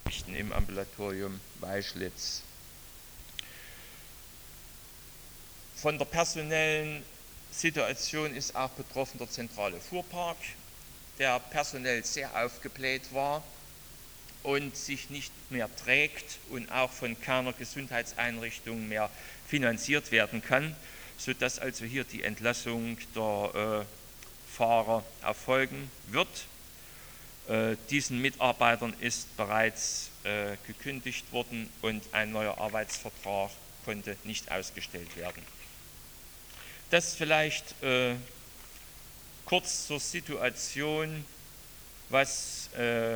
Beschäftigten im Ambulatorium Weischlitz. Von der personellen Situation ist auch betroffen der zentrale Fuhrpark, der personell sehr aufgebläht war und sich nicht mehr trägt und auch von keiner Gesundheitseinrichtung mehr finanziert werden kann, sodass also hier die Entlassung der Fahrer erfolgen wird. Diesen Mitarbeitern ist bereits gekündigt worden und ein neuer Arbeitsvertrag konnte nicht ausgestellt werden. Das vielleicht kurz zur Situation, was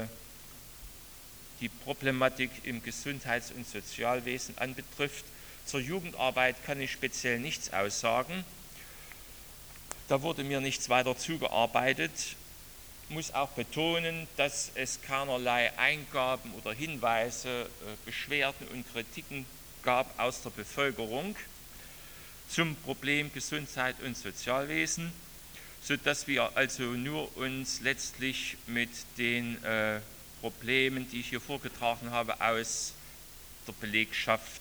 die Problematik im Gesundheits- und Sozialwesen anbetrifft. Zur Jugendarbeit kann ich speziell nichts aussagen. Da wurde mir nichts weiter zugearbeitet. Ich muss auch betonen, dass es keinerlei Eingaben oder Hinweise, Beschwerden und Kritiken gab aus der Bevölkerung zum Problem Gesundheit und Sozialwesen, sodass wir also nur uns letztlich mit den Problemen, die ich hier vorgetragen habe, aus der Belegschaft,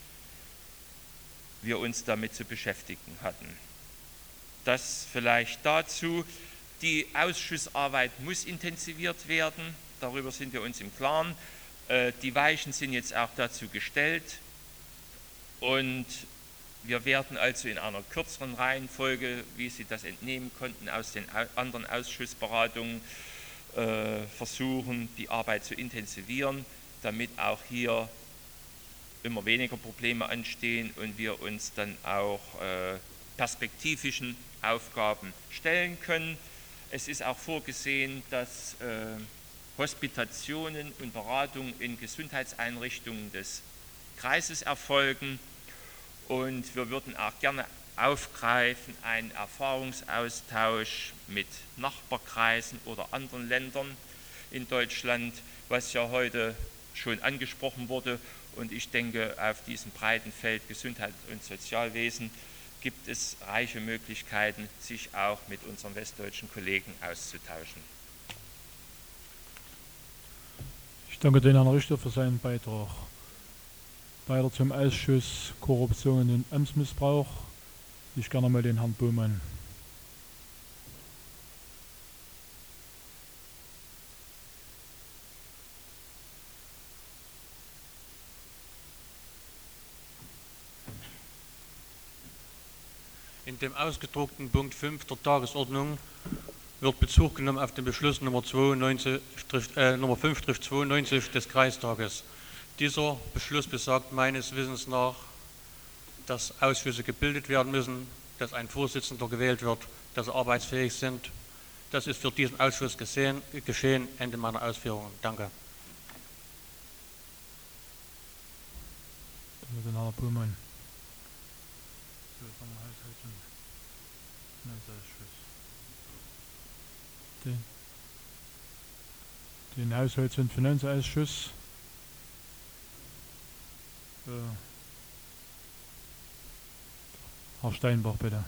wir uns damit zu beschäftigen hatten. Das vielleicht dazu. Die Ausschussarbeit muss intensiviert werden, darüber sind wir uns im Klaren. Die Weichen sind jetzt auch dazu gestellt und wir werden also in einer kürzeren Reihenfolge, wie Sie das entnehmen konnten aus den anderen Ausschussberatungen, versuchen, die Arbeit zu intensivieren, damit auch hier immer weniger Probleme anstehen und wir uns dann auch perspektivischen Aufgaben stellen können. Es ist auch vorgesehen, dass Hospitationen und Beratungen in Gesundheitseinrichtungen des Kreises erfolgen und wir würden auch gerne aufgreifen einen Erfahrungsaustausch mit Nachbarkreisen oder anderen Ländern in Deutschland, was ja heute schon angesprochen wurde. Und ich denke, auf diesem breiten Feld Gesundheit und Sozialwesen gibt es reiche Möglichkeiten, sich auch mit unseren westdeutschen Kollegen auszutauschen. Ich danke den Herrn Richter für seinen Beitrag. Weiter zum Ausschuss Korruption und Amtsmissbrauch. Ich gerne mal den Herrn Bohmann. In dem ausgedruckten Punkt 5 der Tagesordnung wird Bezug genommen auf den Beschluss Nummer 5/92 des Kreistages. Dieser Beschluss besagt meines Wissens nach, dass Ausschüsse gebildet werden müssen, dass ein Vorsitzender gewählt wird, dass sie arbeitsfähig sind. Das ist für diesen Ausschuss geschehen. Ende meiner Ausführungen. Danke. Den Herrn Bohmann. Den Haushalts- und Finanzausschuss. Herr Steinbach, bitte.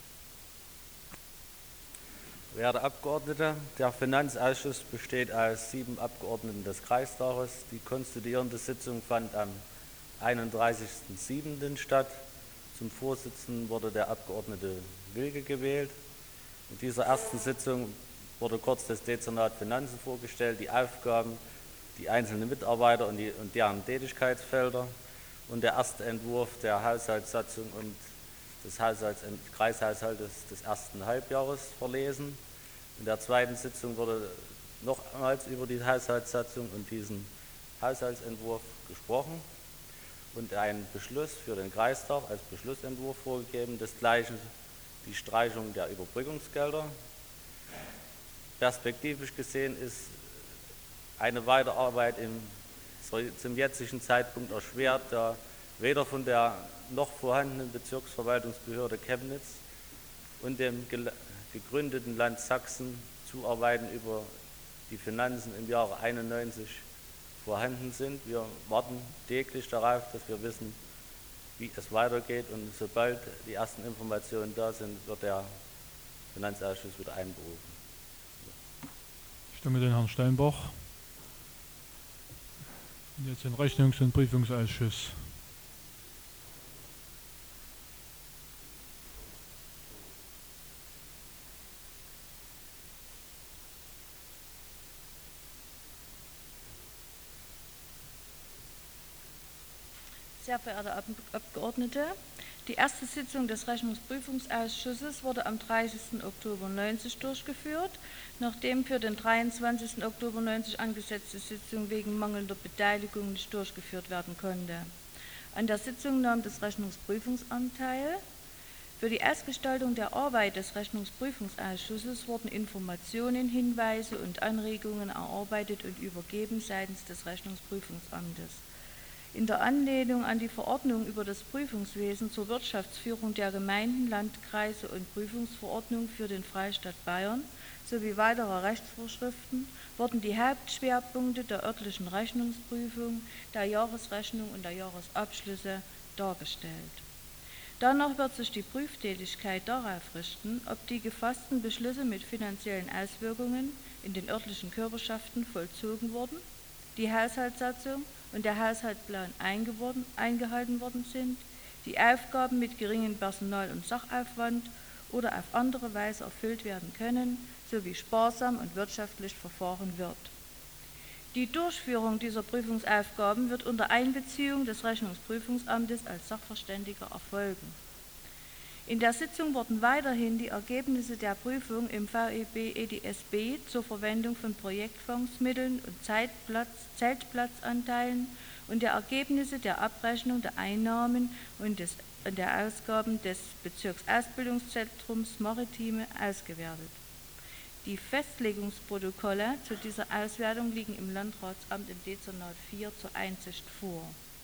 Werte Abgeordnete, der Finanzausschuss besteht aus 7 Abgeordneten des Kreistages. Die konstituierende Sitzung fand am 31.07. statt. Zum Vorsitzenden wurde der Abgeordnete Wilke gewählt. In dieser ersten Sitzung wurde kurz das Dezernat Finanzen vorgestellt, die Aufgaben, die einzelnen Mitarbeiter und deren Tätigkeitsfelder und der erste Entwurf der Haushaltssatzung und des Kreishaushaltes des ersten Halbjahres verlesen. In der zweiten Sitzung wurde nochmals über die Haushaltssatzung und diesen Haushaltsentwurf gesprochen und ein Beschluss für den Kreistag als Beschlussentwurf vorgegeben, desgleichen die Streichung der Überbrückungsgelder. Perspektivisch gesehen ist eine Weiterarbeit zum jetzigen Zeitpunkt erschwert, da weder von der noch vorhandenen Bezirksverwaltungsbehörde Chemnitz und dem gegründeten Land Sachsen Zuarbeiten über die Finanzen im Jahre 91 vorhanden sind. Wir warten täglich darauf, dass wir wissen, wie es weitergeht, und sobald die ersten Informationen da sind, wird der Finanzausschuss wieder einberufen. Ich stimme den Herrn Steinbach. Jetzt den Rechnungs- und Prüfungsausschuss. Sehr verehrte Abgeordnete, die erste Sitzung des Rechnungsprüfungsausschusses wurde am 30. Oktober 90 durchgeführt, nachdem für den 23. Oktober 90 angesetzte Sitzung wegen mangelnder Beteiligung nicht durchgeführt werden konnte. An der Sitzung nahm das Rechnungsprüfungsamt teil. Für die Ausgestaltung der Arbeit des Rechnungsprüfungsausschusses wurden Informationen, Hinweise und Anregungen erarbeitet und übergeben seitens des Rechnungsprüfungsamtes. In der Anlehnung an die Verordnung über das Prüfungswesen zur Wirtschaftsführung der Gemeinden, Landkreise und Prüfungsverordnung für den Freistaat Bayern sowie weiterer Rechtsvorschriften wurden die Hauptschwerpunkte der örtlichen Rechnungsprüfung, der Jahresrechnung und der Jahresabschlüsse dargestellt. Danach wird sich die Prüftätigkeit darauf richten, ob die gefassten Beschlüsse mit finanziellen Auswirkungen in den örtlichen Körperschaften vollzogen wurden, die Haushaltssatzung und der Haushaltsplan eingehalten worden sind, die Aufgaben mit geringem Personal- und Sachaufwand oder auf andere Weise erfüllt werden können, sowie sparsam und wirtschaftlich verfahren wird. Die Durchführung dieser Prüfungsaufgaben wird unter Einbeziehung des Rechnungsprüfungsamtes als Sachverständiger erfolgen. In der Sitzung wurden weiterhin die Ergebnisse der Prüfung im VEB EDSB zur Verwendung von Projektfondsmitteln und Zeltplatzanteilen und der Ergebnisse der Abrechnung der Einnahmen und der Ausgaben des Bezirksausbildungszentrums Maritime ausgewertet. Die Festlegungsprotokolle zu dieser Auswertung liegen im Landratsamt im Dezernat 4 zur Einsicht vor.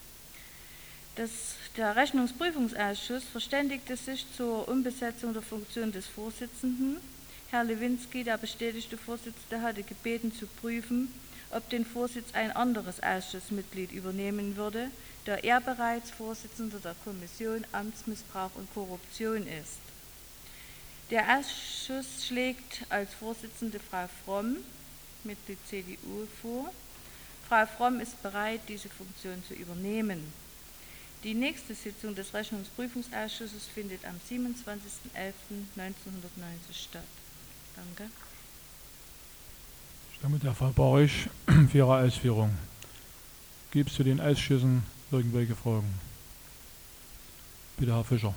Der Rechnungsprüfungsausschuss verständigte sich zur Umbesetzung der Funktion des Vorsitzenden. Herr Lewinsky, der bestätigte Vorsitzende, hatte gebeten zu prüfen, ob den Vorsitz ein anderes Ausschussmitglied übernehmen würde, da er bereits Vorsitzender der Kommission Amtsmissbrauch und Korruption ist. Der Ausschuss schlägt als Vorsitzende Frau Fromm, Mitglied CDU, vor. Frau Fromm ist bereit, diese Funktion zu übernehmen. Die nächste Sitzung des Rechnungsprüfungsausschusses findet am 27.11.1990 statt. Danke. Ich danke der Frau Barisch für Ihre Ausführung. Gibt es zu den Ausschüssen irgendwelche Fragen? Bitte, Herr Fischer.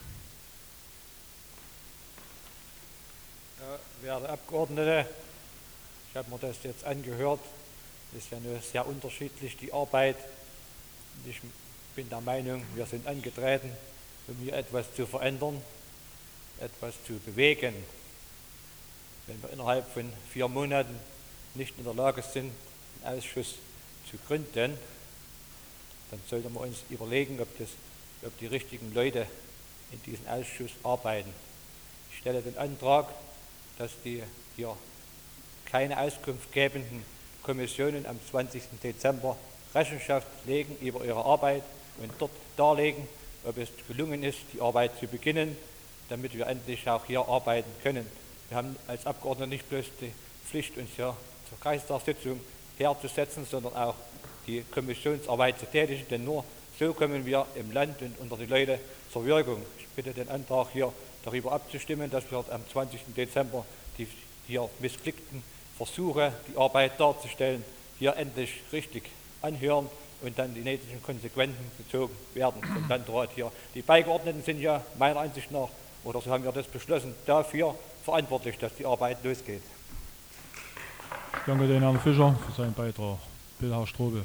Ja, werte Abgeordnete, ich habe mir das jetzt angehört. Das ist ja nur sehr unterschiedlich, die Arbeit. Ich bin der Meinung, wir sind angetreten, um hier etwas zu verändern, etwas zu bewegen. Wenn wir innerhalb von 4 Monaten nicht in der Lage sind, einen Ausschuss zu gründen, dann sollten wir uns überlegen, ob die richtigen Leute in diesem Ausschuss arbeiten. Ich stelle den Antrag, dass die hier keine Auskunft gebenden Kommissionen am 20. Dezember Rechenschaft legen über ihre Arbeit und dort darlegen, ob es gelungen ist, die Arbeit zu beginnen, damit wir endlich auch hier arbeiten können. Wir haben als Abgeordnete nicht bloß die Pflicht, uns hier zur Kreistagssitzung herzusetzen, sondern auch die Kommissionsarbeit zu tätigen, denn nur so kommen wir im Land und unter die Leute zur Wirkung. Ich bitte den Antrag hier darüber abzustimmen, dass wir am 20. Dezember die hier missglückten Versuche, die Arbeit darzustellen, hier endlich richtig anhören und dann die nötigen Konsequenzen gezogen werden vom Landrat hier. Die Beigeordneten sind ja meiner Ansicht nach, oder so haben wir das beschlossen, dafür verantwortlich, dass die Arbeit losgeht. Ich danke den Herrn Fischer für seinen Beitrag. Bitte, Herr Strobel.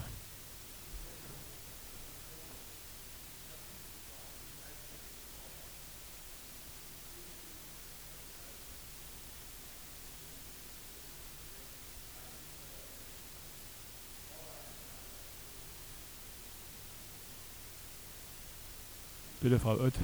Bitte, Frau Ott.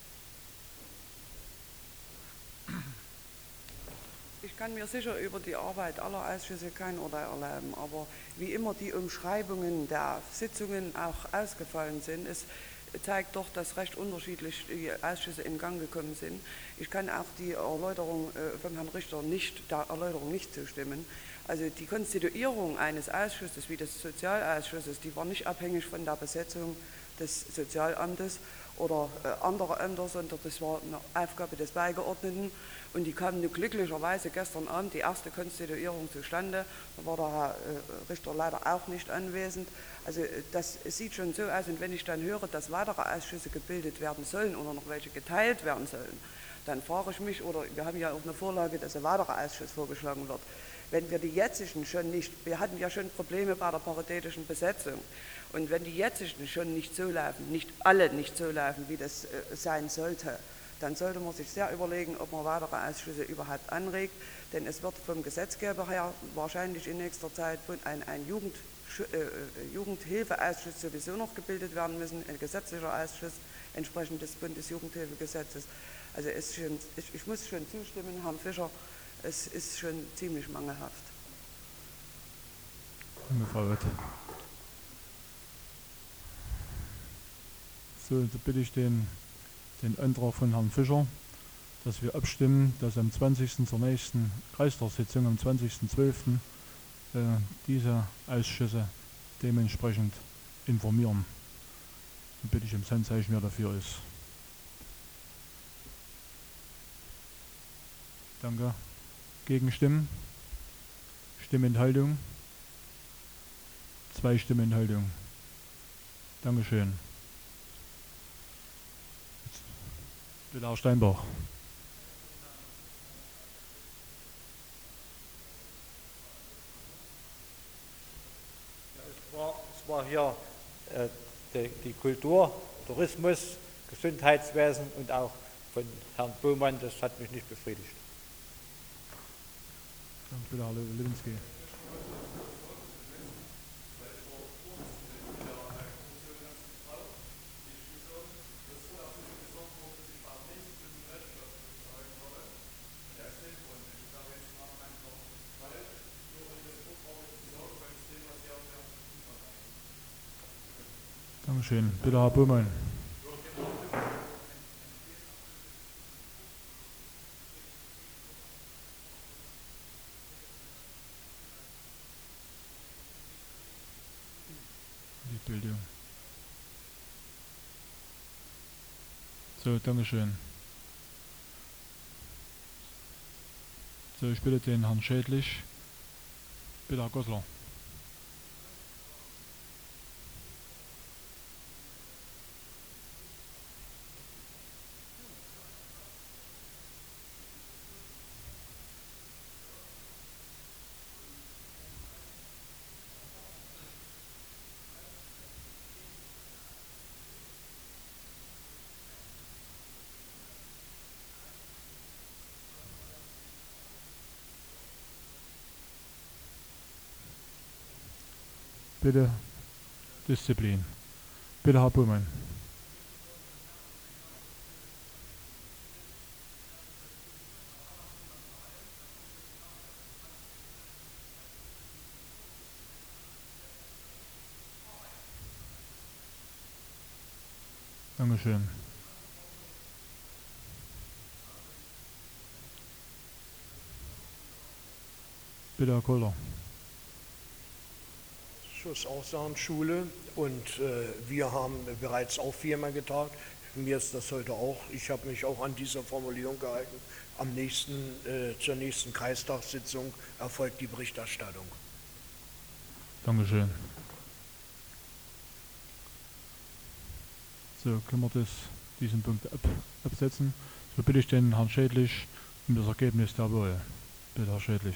Ich kann mir sicher über die Arbeit aller Ausschüsse kein Urteil erlauben, aber wie immer die Umschreibungen der Sitzungen auch ausgefallen sind, es zeigt doch, dass recht unterschiedlich die Ausschüsse in Gang gekommen sind. Ich kann auch die Erläuterung von Herrn Richter der Erläuterung nicht zustimmen. Also die Konstituierung eines Ausschusses wie des Sozialausschusses, die war nicht abhängig von der Besetzung des Sozialamtes oder anderer Ämter, sondern das war eine Aufgabe des Beigeordneten. Und die kam nur glücklicherweise gestern Abend die erste Konstituierung zustande. Da war der Herr Richter leider auch nicht anwesend. Also das sieht schon so aus. Und wenn ich dann höre, dass weitere Ausschüsse gebildet werden sollen oder noch welche geteilt werden sollen, dann frage ich mich, oder wir haben ja auch eine Vorlage, dass ein weiterer Ausschuss vorgeschlagen wird. Wenn wir die jetzigen schon nicht, wir hatten ja schon Probleme bei der paritätischen Besetzung, und wenn die jetzigen schon nicht so laufen, nicht alle nicht so laufen, wie das sein sollte, dann sollte man sich sehr überlegen, ob man weitere Ausschüsse überhaupt anregt, denn es wird vom Gesetzgeber her wahrscheinlich in nächster Zeit ein Jugendhilfeausschuss sowieso noch gebildet werden müssen, ein gesetzlicher Ausschuss entsprechend des Bundesjugendhilfegesetzes. Also ich muss schon zustimmen, Herrn Fischer, es ist schon ziemlich mangelhaft. Frau Witt. So, da bitte ich den Antrag von Herrn Fischer, dass wir abstimmen, dass am 20. zur nächsten Kreistagssitzung am 20.12. Diese Ausschüsse dementsprechend informieren. Dann bitte ich um Handzeichen, wer dafür ist. Danke. Gegenstimmen? Stimmenthaltung? 2 Stimmenthaltung. Dankeschön. Bitte Herr Steinbach. Es war hier die Kultur, Tourismus, Gesundheitswesen und auch von Herrn Bohmann, das hat mich nicht befriedigt. Bitte Herr Lewinsky. Dankeschön. Bitte Herr Bohmann. Die Bildung. So, Dankeschön. So, ich bitte den Herrn Schädlich. Bitte Herr Goslar. Bitte Disziplin. Bitte Herr Bohmann. Dankeschön. Bitte Herr Kohler. Ich muss auch sagen, Schule, und wir haben bereits auch 4-mal getagt. Mir ist das heute auch, ich habe mich auch an dieser Formulierung gehalten. Zur nächsten Kreistagssitzung erfolgt die Berichterstattung. Dankeschön. So, können wir diesen Punkt absetzen. So bitte ich den Herrn Schädlich um das Ergebnis der Wahl. Bitte Herr Schädlich.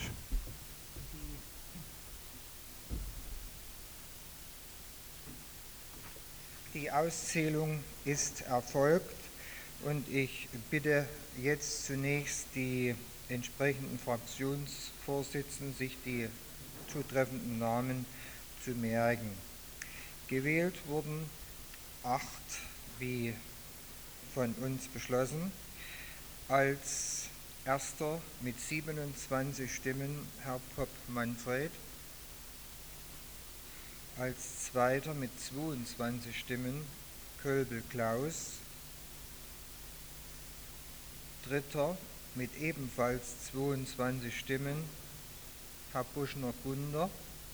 Die Auszählung ist erfolgt und ich bitte jetzt zunächst die entsprechenden Fraktionsvorsitzenden, sich die zutreffenden Namen zu merken. Gewählt wurden 8, wie von uns beschlossen. Als erster mit 27 Stimmen Herr Popp Manfred. Als zweiter mit 22 Stimmen Kölbel Klaus. Dritter mit ebenfalls 22 Stimmen Herr Buschner-Gunder.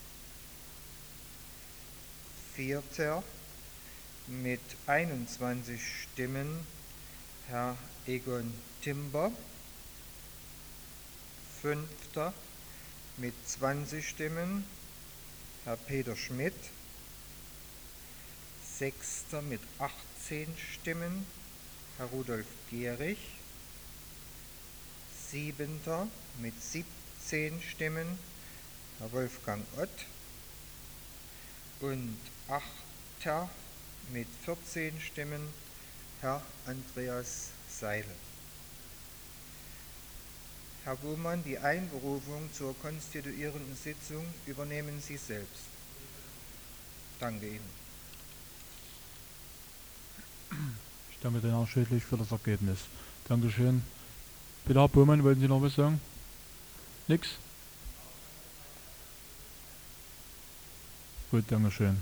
4. mit 21 Stimmen Herr Egon Timber. 5. mit 20 Stimmen Herr Peter Schmidt. 6. mit 18 Stimmen Herr Rudolf Gehrig. 7. mit 17 Stimmen Herr Wolfgang Ott. Und 8. mit 14 Stimmen Herr Andreas Seidel. Herr Buhmann, die Einberufung zur konstituierenden Sitzung übernehmen Sie selbst. Danke Ihnen. Ich danke den Herrn Schädlich für das Ergebnis. Dankeschön. Bitte, Herr Buhmann, wollten Sie noch was sagen? Nix? Gut, Dankeschön.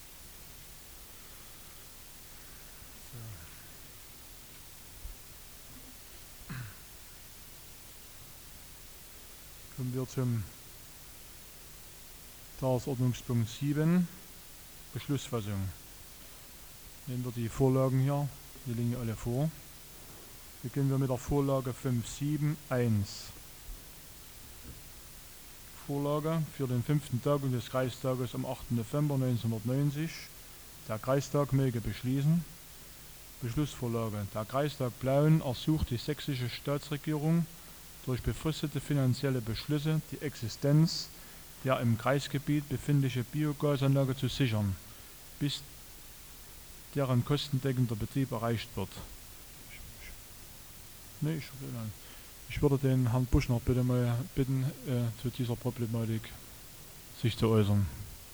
Kommen wir zum Tagesordnungspunkt 7, Beschlussfassung. Nehmen wir die Vorlagen hier, die liegen alle vor. Beginnen wir mit der Vorlage 571. Vorlage für den 5. Tagung des Kreistages am 8. November 1990. Der Kreistag möge beschließen. Beschlussvorlage. Der Kreistag Plauen ersucht die sächsische Staatsregierung durch befristete finanzielle Beschlüsse die Existenz der im Kreisgebiet befindliche Biogasanlage zu sichern, bis deren kostendeckender Betrieb erreicht wird. Ich würde den Herrn Buschner bitte mal bitten, zu dieser Problematik sich zu äußern.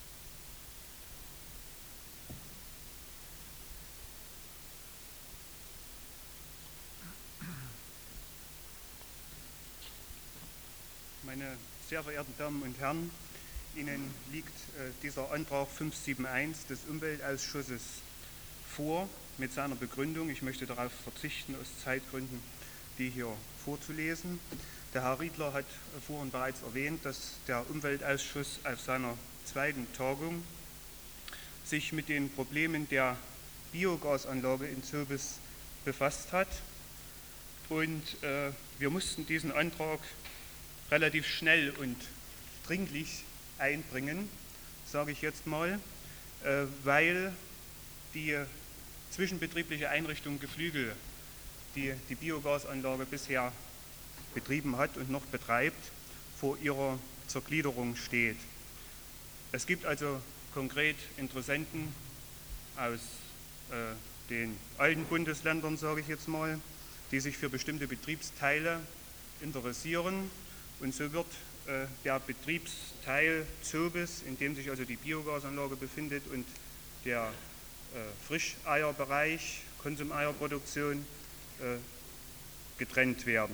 Meine sehr verehrten Damen und Herren, Ihnen liegt dieser Antrag 571 des Umweltausschusses vor mit seiner Begründung. Ich möchte darauf verzichten, aus Zeitgründen die hier vorzulesen. Der Herr Riedler hat vorhin bereits erwähnt, dass der Umweltausschuss auf seiner 2. Tagung sich mit den Problemen der Biogasanlage in Zobis befasst hat. Und wir mussten diesen Antrag relativ schnell und dringlich einbringen, sage ich jetzt mal, weil die zwischenbetriebliche Einrichtung Geflügel, die die Biogasanlage bisher betrieben hat und noch betreibt, vor ihrer Zergliederung steht. Es gibt also konkret Interessenten aus den alten Bundesländern, sage ich jetzt mal, die sich für bestimmte Betriebsteile interessieren. Und so wird der Betriebsteil Zobis, in dem sich also die Biogasanlage befindet, und der Frischeierbereich, Konsumeierproduktion, getrennt werden.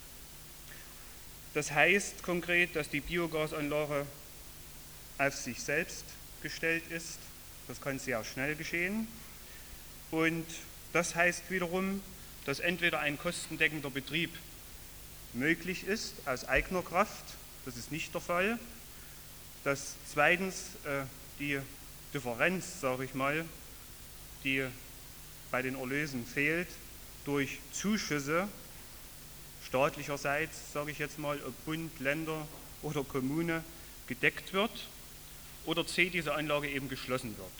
Das heißt konkret, dass die Biogasanlage auf sich selbst gestellt ist. Das kann sehr schnell geschehen. Und das heißt wiederum, dass entweder ein kostendeckender Betrieb möglich ist aus eigener Kraft, das ist nicht der Fall, dass zweitens die Differenz, sage ich mal, die bei den Erlösen fehlt, durch Zuschüsse staatlicherseits, sage ich jetzt mal, ob Bund, Länder oder Kommune, gedeckt wird, oder C, diese Anlage eben geschlossen wird.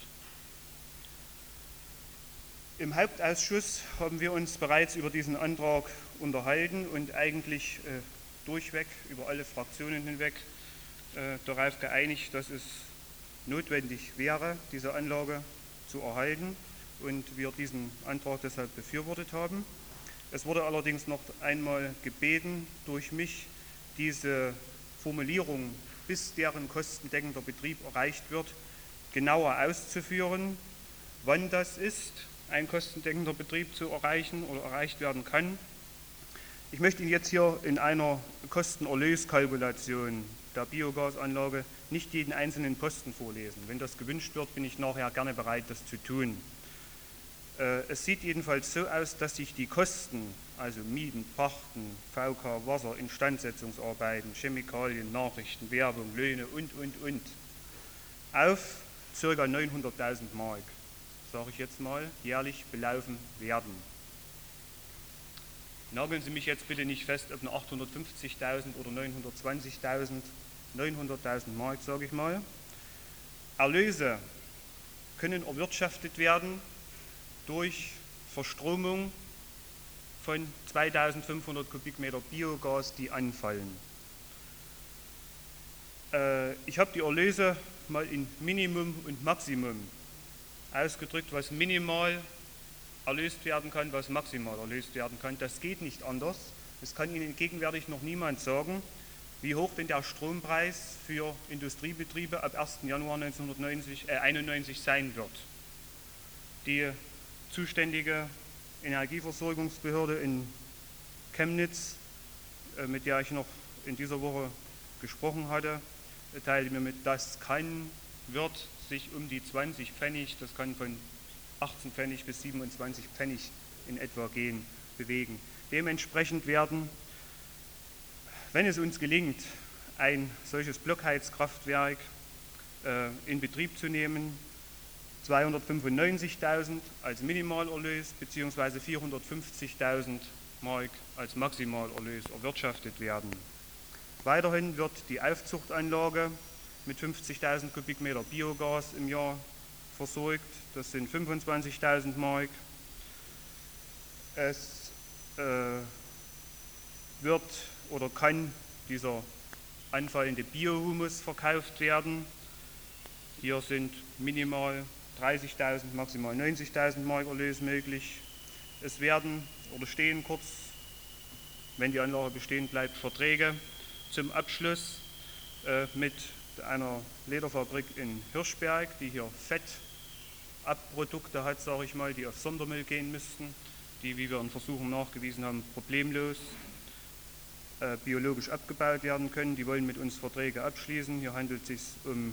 Im Hauptausschuss haben wir uns bereits über diesen Antrag unterhalten und eigentlich durchweg, über alle Fraktionen hinweg, darauf geeinigt, dass es notwendig wäre, diese Anlage zu erhalten, und wir diesen Antrag deshalb befürwortet haben. Es wurde allerdings noch einmal gebeten durch mich, diese Formulierung, bis deren kostendeckender Betrieb erreicht wird, genauer auszuführen, wann das ist, ein kostendeckender Betrieb zu erreichen oder erreicht werden kann. Ich möchte Ihnen jetzt hier in einer Kosten-Erlös-Kalkulation der Biogasanlage nicht jeden einzelnen Posten vorlesen. Wenn das gewünscht wird, bin ich nachher gerne bereit, das zu tun. Es sieht jedenfalls so aus, dass sich die Kosten also Mieten, Pachten, VK, Wasser, Instandsetzungsarbeiten, Chemikalien, Nachrichten, Werbung, Löhne und, auf ca. 900.000 Mark, sage ich jetzt mal, jährlich belaufen werden. Nageln Sie mich jetzt bitte nicht fest, ob eine 850.000 oder 920.000, 900.000 Mark, sage ich mal. Erlöse können erwirtschaftet werden durch Verstromung von 2500 Kubikmeter Biogas, die anfallen. Ich habe die Erlöse mal in Minimum und Maximum ausgedrückt, was minimal erlöst werden kann, was maximal erlöst werden kann. Das geht nicht anders. Es kann Ihnen gegenwärtig noch niemand sagen, wie hoch denn der Strompreis für Industriebetriebe ab 1. Januar 1991 sein wird. Die zuständige Energieversorgungsbehörde in Chemnitz, mit der ich noch in dieser Woche gesprochen hatte, teilte mir mit, das wird sich um die 20 Pfennig, das kann von 18 Pfennig bis 27 Pfennig in etwa bewegen. Dementsprechend werden, wenn es uns gelingt, ein solches Blockheizkraftwerk in Betrieb zu nehmen, 295.000 als Minimalerlös bzw. 450.000 Mark als Maximalerlös erwirtschaftet werden. Weiterhin wird die Aufzuchtanlage mit 50.000 Kubikmeter Biogas im Jahr versorgt, das sind 25.000 Mark. Es wird oder kann dieser anfallende Biohumus verkauft werden. Hier sind minimal 30.000, maximal 90.000 Mark Erlös möglich. Es werden oder stehen kurz, wenn die Anlage bestehen bleibt, Verträge zum Abschluss mit einer Lederfabrik in Hirschberg, die hier Fettabprodukte hat, sage ich mal, die auf Sondermüll gehen müssten, die, wie wir in Versuchen nachgewiesen haben, problemlos biologisch abgebaut werden können. Die wollen mit uns Verträge abschließen. Hier handelt es sich um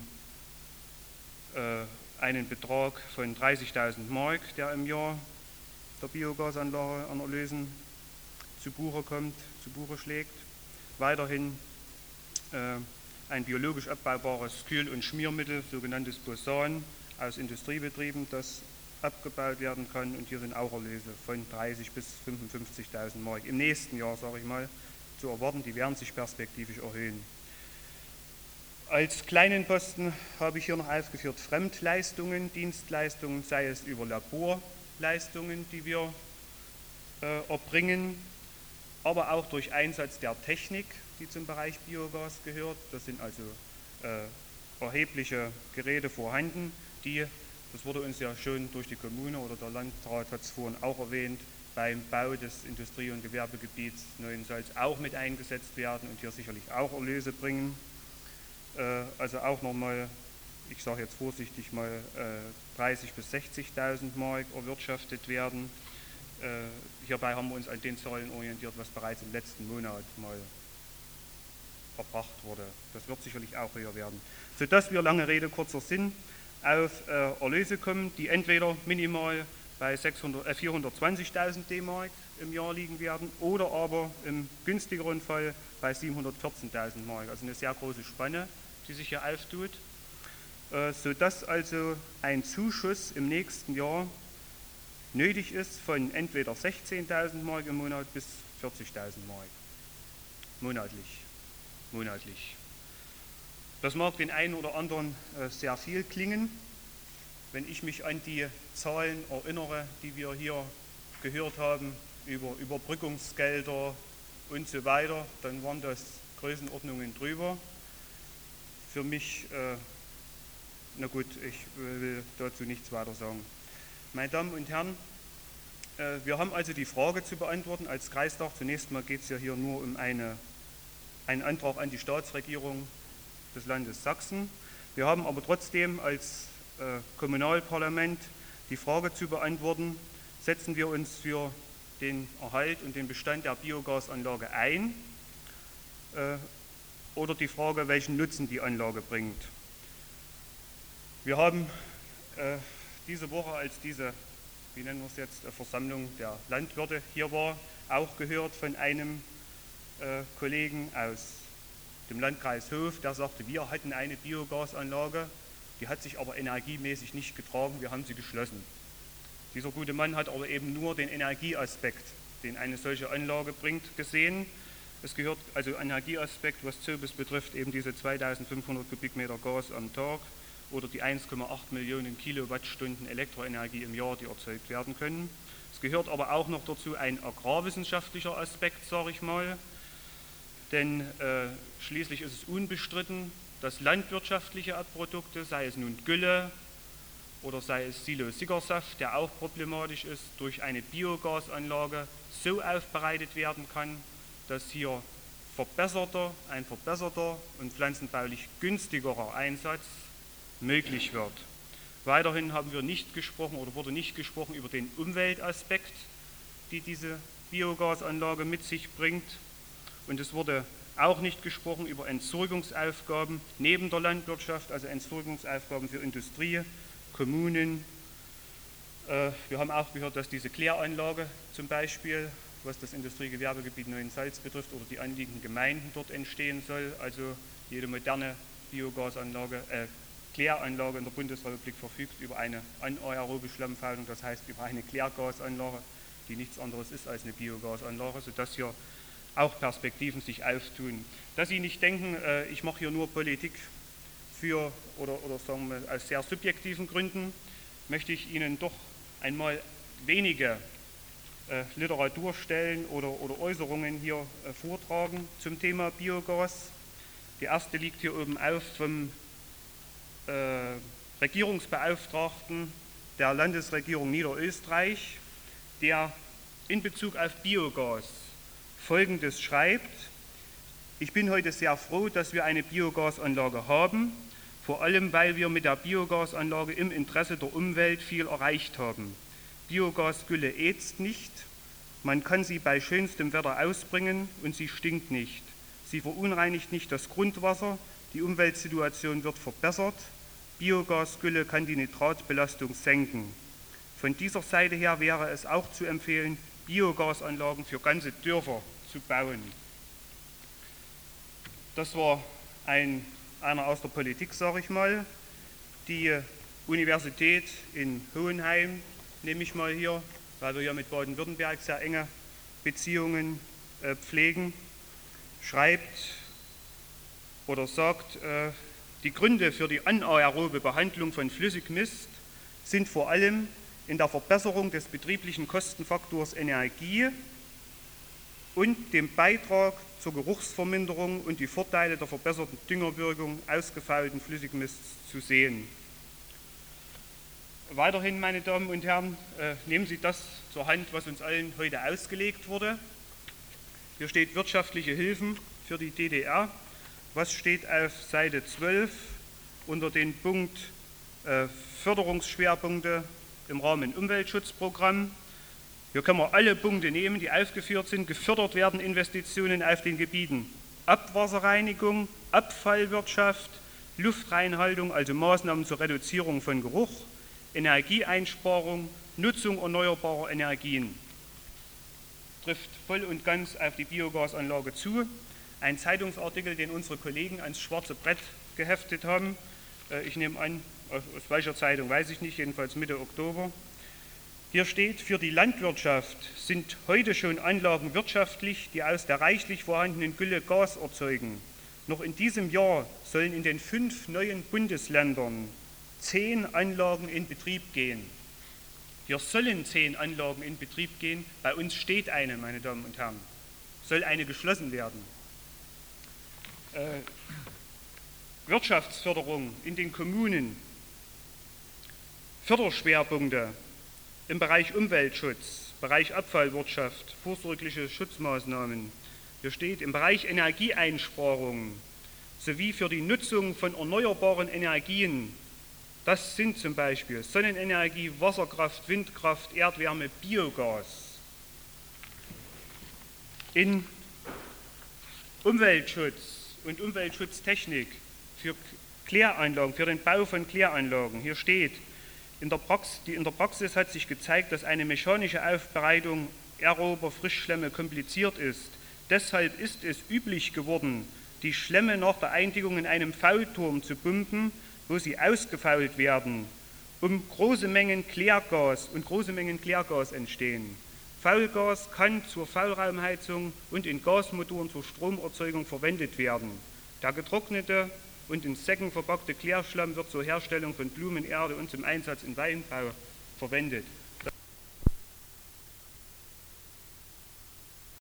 einen Betrag von 30.000 Mark, der im Jahr der Biogasanlage an Erlösen zu Buche schlägt. Weiterhin ein biologisch abbaubares Kühl- und Schmiermittel, sogenanntes Bosan, aus Industriebetrieben, das abgebaut werden kann. Und hier sind auch Erlöse von 30.000 bis 55.000 Mark im nächsten Jahr, sage ich mal, zu erwarten. Die werden sich perspektivisch erhöhen. Als kleinen Posten habe ich hier noch aufgeführt Fremdleistungen, Dienstleistungen, sei es über Laborleistungen, die wir erbringen, aber auch durch Einsatz der Technik, die zum Bereich Biogas gehört. Das sind also erhebliche Geräte vorhanden, die, das wurde uns ja schon durch die Kommune oder der Landrat hat es vorhin auch erwähnt, beim Bau des Industrie- und Gewerbegebiets Neuensalz auch mit eingesetzt werden und hier sicherlich auch Erlöse bringen. Also auch nochmal, ich sage jetzt vorsichtig mal, 30.000 bis 60.000 Mark erwirtschaftet werden. Hierbei haben wir uns an den Zahlen orientiert, was bereits im letzten Monat mal erbracht wurde. Das wird sicherlich auch höher werden. Sodass wir, lange Rede, kurzer Sinn, auf Erlöse kommen, die entweder minimal bei 420.000 D-Mark im Jahr liegen werden oder aber im günstigeren Fall bei 714.000 Mark. Also eine sehr große Spanne, die sich hier auftut, sodass also ein Zuschuss im nächsten Jahr nötig ist von entweder 16.000 Mark im Monat bis 40.000 Mark monatlich. Das mag den einen oder anderen sehr viel klingen. Wenn ich mich an die Zahlen erinnere, die wir hier gehört haben, über Überbrückungsgelder und so weiter, dann waren das Größenordnungen drüber. Für mich, na gut, ich will dazu nichts weiter sagen. Meine Damen und Herren, wir haben also die Frage zu beantworten als Kreistag. Zunächst mal geht es ja hier nur um einen Antrag an die Staatsregierung des Landes Sachsen. Wir haben aber trotzdem als Kommunalparlament die Frage zu beantworten, setzen wir uns für den Erhalt und den Bestand der Biogasanlage ein oder die Frage, welchen Nutzen die Anlage bringt. Wir haben diese Woche, als diese, wie nennen wir es jetzt, Versammlung der Landwirte hier war, auch gehört von einem Kollegen aus dem Landkreis Hof, der sagte, wir hatten eine Biogasanlage, die hat sich aber energiemäßig nicht getragen, wir haben sie geschlossen. Dieser gute Mann hat aber eben nur den Energieaspekt, den eine solche Anlage bringt, gesehen. Es gehört also Energieaspekt, was Zobis betrifft, eben diese 2500 Kubikmeter Gas am Tag oder die 1,8 Millionen Kilowattstunden Elektroenergie im Jahr, die erzeugt werden können. Es gehört aber auch noch dazu ein agrarwissenschaftlicher Aspekt, sage ich mal, denn schließlich ist es unbestritten, dass landwirtschaftliche Abprodukte, sei es nun Gülle oder sei es Silo-Sickersaft, der auch problematisch ist, durch eine Biogasanlage so aufbereitet werden kann, dass hier ein verbesserter und pflanzenbaulich günstigerer Einsatz möglich wird. Weiterhin haben wir nicht gesprochen oder wurde nicht gesprochen über den Umweltaspekt, die diese Biogasanlage mit sich bringt. Und es wurde auch nicht gesprochen über Entsorgungsaufgaben neben der Landwirtschaft, also Entsorgungsaufgaben für Industrie, Kommunen. Wir haben auch gehört, dass diese Kläranlage zum Beispiel, was das Industriegewerbegebiet Neuensalz betrifft oder die anliegenden Gemeinden dort entstehen soll. Also jede moderne Kläranlage in der Bundesrepublik verfügt über eine anaerobe Schlammfaltung, das heißt über eine Klärgasanlage, die nichts anderes ist als eine Biogasanlage, sodass hier auch Perspektiven sich auftun. Dass Sie nicht denken, ich mache hier nur Politik für oder sagen wir aus sehr subjektiven Gründen, möchte ich Ihnen doch einmal wenige Literaturstellen oder Äußerungen hier vortragen zum Thema Biogas. Die erste liegt hier oben auf vom Regierungsbeauftragten der Landesregierung Niederösterreich, der in Bezug auf Biogas Folgendes schreibt: Ich bin heute sehr froh, dass wir eine Biogasanlage haben, vor allem weil wir mit der Biogasanlage im Interesse der Umwelt viel erreicht haben. Biogasgülle ätzt nicht, man kann sie bei schönstem Wetter ausbringen und sie stinkt nicht. Sie verunreinigt nicht das Grundwasser, die Umweltsituation wird verbessert. Biogasgülle kann die Nitratbelastung senken. Von dieser Seite her wäre es auch zu empfehlen, Biogasanlagen für ganze Dörfer zu bauen. Das war einer aus der Politik, sage ich mal. Die Universität in Hohenheim, nehme ich mal hier, weil wir ja mit Baden-Württemberg sehr enge Beziehungen pflegen, schreibt oder sagt, die Gründe für die anaerobe Behandlung von Flüssigmist sind vor allem in der Verbesserung des betrieblichen Kostenfaktors Energie und dem Beitrag zur Geruchsverminderung und die Vorteile der verbesserten Düngerwirkung ausgefaulten Flüssigmists zu sehen. Weiterhin, meine Damen und Herren, nehmen Sie das zur Hand, was uns allen heute ausgelegt wurde. Hier steht wirtschaftliche Hilfen für die DDR. Was steht auf Seite 12 unter den Punkt Förderungsschwerpunkte im Rahmen Umweltschutzprogramm? Hier können wir alle Punkte nehmen, die aufgeführt sind. Gefördert werden Investitionen auf den Gebieten Abwasserreinigung, Abfallwirtschaft, Luftreinhaltung, also Maßnahmen zur Reduzierung von Geruch, Energieeinsparung, Nutzung erneuerbarer Energien. Trifft voll und ganz auf die Biogasanlage zu. Ein Zeitungsartikel, den unsere Kollegen ans schwarze Brett geheftet haben. Ich nehme an, aus welcher Zeitung weiß ich nicht, jedenfalls Mitte Oktober. Hier steht, für die Landwirtschaft sind heute schon Anlagen wirtschaftlich, die aus der reichlich vorhandenen Gülle Gas erzeugen. Noch in diesem Jahr sollen in den 5 neuen Bundesländern 10 Anlagen in Betrieb gehen. Hier sollen 10 Anlagen in Betrieb gehen. Bei uns steht eine, meine Damen und Herren. Soll eine geschlossen werden. Wirtschaftsförderung in den Kommunen. Förderschwerpunkte im Bereich Umweltschutz, Bereich Abfallwirtschaft, vorsorgliche Schutzmaßnahmen. Hier steht im Bereich Energieeinsparung sowie für die Nutzung von erneuerbaren Energien. Das sind zum Beispiel Sonnenenergie, Wasserkraft, Windkraft, Erdwärme, Biogas. In Umweltschutz und Umweltschutztechnik für Kläranlagen, für den Bau von Kläranlagen. Hier steht, in der Praxis hat sich gezeigt, dass eine mechanische Aufbereitung Aerober-Frischschlemme kompliziert ist. Deshalb ist es üblich geworden, die Schlemme nach der Eindickung in einem Faulturm zu pumpen, wo sie ausgefault werden, um große Mengen Klärgas entstehen. Faulgas kann zur Faulraumheizung und in Gasmotoren zur Stromerzeugung verwendet werden. Der getrocknete und in Säcken verpackte Klärschlamm wird zur Herstellung von Blumenerde und zum Einsatz im Weinbau verwendet.